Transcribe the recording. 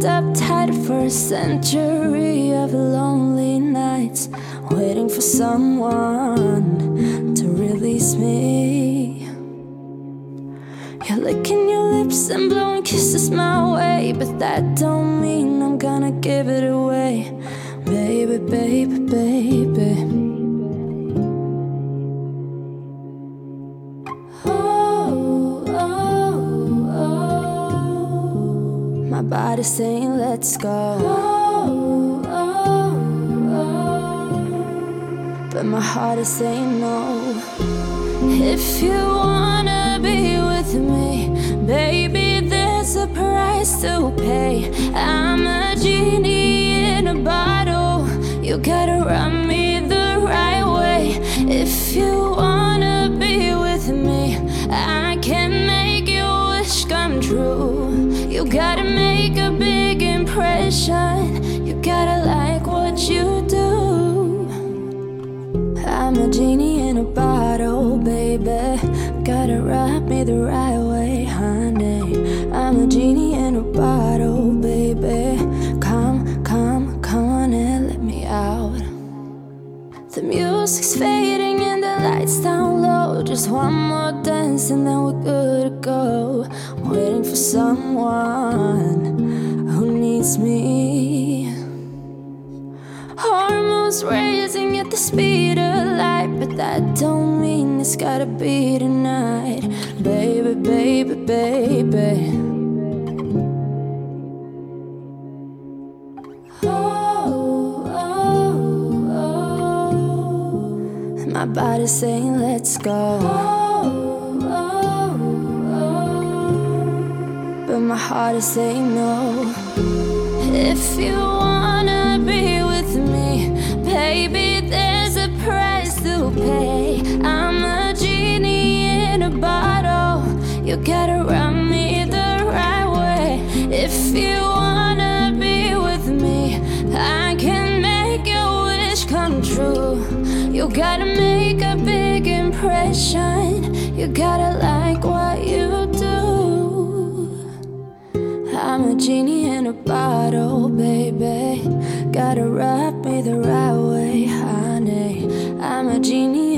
locked up tight for a century of lonely nights, waiting for someone to release me. You're licking your lips and blowing kisses my way, but that don't mean I'm gonna give it away. Baby, baby, baby. Oh, oh, oh. My body's saying let's go. Oh, oh, oh. But my heart is saying no. If you wanna be with me, baby, there's a price to pay. I'm a genie in a bottle, you gotta rub me the right way. If you wanna be with me, I can make your wish come true. You gotta make a big impression, you gotta like what you do. I'm a genie in a bottle, baby, gotta rub me the right way, honey. I'm a genie in a bottle, baby. Come on and let me out. The music's fading and the lights down low. Just one more dance and then we're good to go. I'm waiting for someone who needs me. Hormones raising at the speed of light, but that don't mean it's gotta be tonight. Baby, baby, baby. Oh, oh, oh. My body's saying let's go. Oh, oh, oh. But my heart is saying no. If you wanna be with me, baby, there's a price to pay. I'm a genie in a bottle, you gotta rub me the right way. If you wanna be with me, I can make your wish come true. You gotta make a big impression, you gotta like what you do. I'm a genie in a bottle, baby, gotta rub me the right way, honey. I'm a genie